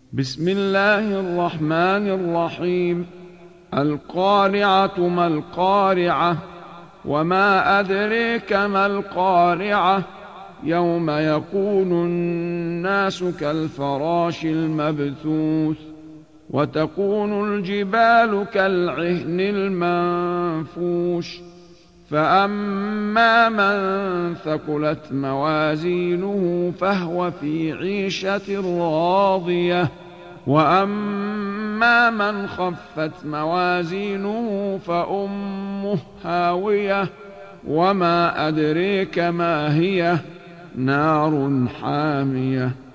بسم الله الرحمن الرحيم. القارعة ما القارعة وما أدريك ما القارعة يوم يكون الناس كالفراش المبثوث وتكون الجبال كالعهن المنفوش فأما من ثقلت موازينه فهو في عيشة راضية وأما من خفت موازينه فأمه هاوية وما أدريك ما هي نار حامية